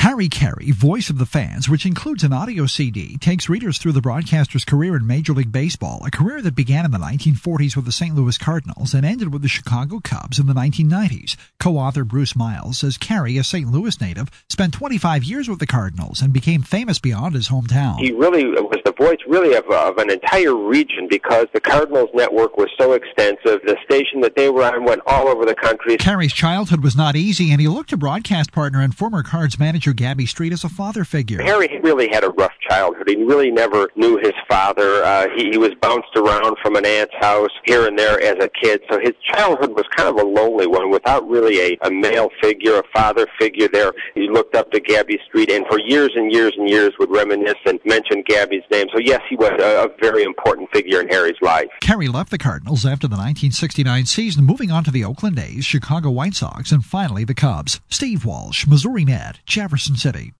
Harry Caray, voice of the fans, which includes an audio CD, takes readers through the broadcaster's career in Major League Baseball, a career that began in the 1940s with the St. Louis Cardinals and ended with the Chicago Cubs in the 1990s. Co-author Bruce Miles says Caray, a St. Louis native, spent 25 years with the Cardinals and became famous beyond his hometown. He really was the voice of an entire region because the Cardinals network was so extensive. The station that they were on went all over the country. Caray's childhood was not easy, and he looked to broadcast partner and former Cards manager Gabby Street as a father figure. Harry really had a rough childhood. He really never knew his father. He was bounced around from an aunt's house here and there as a kid, so his childhood was kind of a lonely one without really a male figure, a father figure there. He looked up to Gabby Street and for years and years and years would reminisce and mention Gabby's name. So yes, he was a very important figure in Harry's life. Caray left the Cardinals after the 1969 season, moving on to the Oakland A's, Chicago White Sox, and finally the Cubs. Steve Walsh, Missouri Net, Jefferson City.